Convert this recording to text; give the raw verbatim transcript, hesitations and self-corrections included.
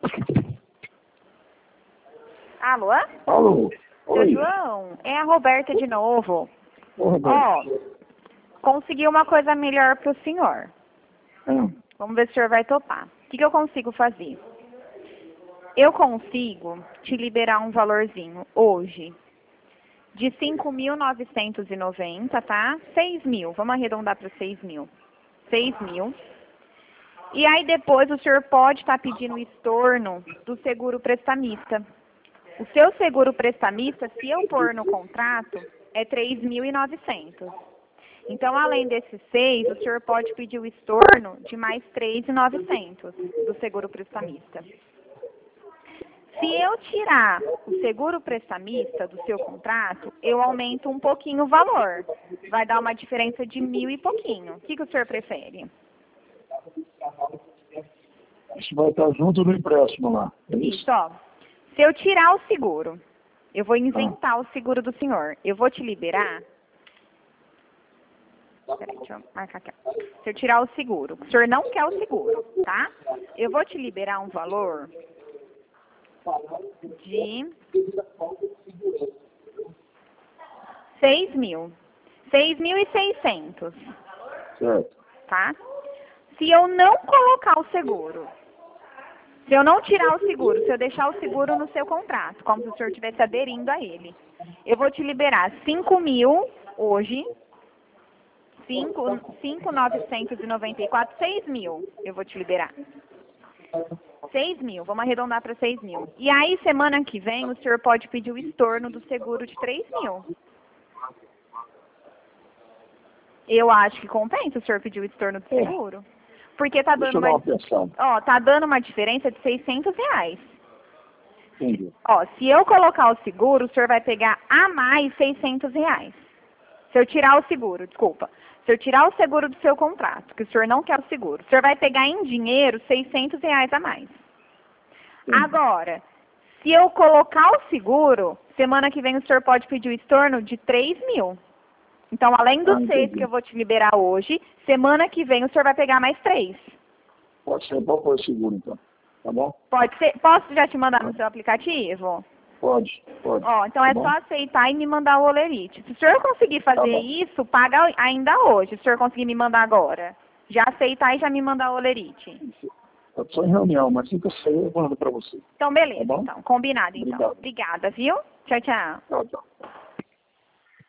Alô? Alô? Seu Oi. João, é a Roberta de novo. Ô, Roberto. Ó, consegui uma coisa melhor pro senhor. Hum. Vamos ver se o senhor vai topar. O que, que eu consigo fazer? Eu consigo te liberar um valorzinho hoje de cinco mil novecentos e noventa, tá? seis mil. Vamos arredondar para seis mil. seis mil. E aí depois o senhor pode estar pedindo o estorno do seguro prestamista. O seu seguro prestamista, se eu pôr no contrato, é três mil e novecentos. Então, além desses seis, o senhor pode pedir o estorno de mais três mil e novecentos do seguro prestamista. Se eu tirar o seguro prestamista do seu contrato, eu aumento um pouquinho o valor. Vai dar uma diferença de mil e pouquinho. O que, que o senhor prefere? Isso vai estar junto no empréstimo lá. É isso? Isso, ó. Se eu tirar o seguro, eu vou isentar o seguro do senhor. Eu vou te liberar. Peraí, deixa eu marcar aqui. Se eu tirar o seguro, o senhor não quer o seguro, tá? Eu vou te liberar um valor de seis mil. seis mil e seiscentos, Certo. tá? Se eu não colocar o seguro, se eu não tirar o seguro, se eu deixar o seguro no seu contrato, como se o senhor estivesse aderindo a ele, eu vou te liberar cinco mil hoje, cinco mil novecentos e noventa e quatro, seis mil eu vou te liberar. seis mil, vamos arredondar para seis mil. E aí, semana que vem, o senhor pode pedir o estorno do seguro de três mil. Eu acho que compensa o senhor pedir o estorno do seguro. Porque tá Deixa dando eu dar uma, uma pensada. ó, tá dando uma diferença de seiscentos reais. Entendi. Ó, se eu colocar o seguro, o senhor vai pegar a mais seiscentos reais. Se eu tirar o seguro, desculpa. Se eu tirar o seguro do seu contrato, que o senhor não quer o seguro, o senhor vai pegar em dinheiro seiscentos reais a mais. Entendi. Agora, se eu colocar o seguro, semana que vem o senhor pode pedir o estorno de três mil. Então, além dos Ah, seis entendi. que eu vou te liberar hoje, semana que vem o senhor vai pegar mais três. Pode ser, pode pôr o seguro então. Tá bom? Pode ser? Posso já te mandar no seu aplicativo? Pode, pode. Ó, então é Tá só bom? aceitar e me mandar o olerite. Se o senhor conseguir fazer bom. isso, paga ainda hoje. Se o senhor conseguir me mandar agora. Já aceitar e já me mandar o olerite. Eu estou em reunião, mas assim que eu sair, eu mando para você. Então, beleza. Tá bom? Então, combinado, então. Obrigado. Obrigada, viu? Tchau, tchau. Tchau, tchau.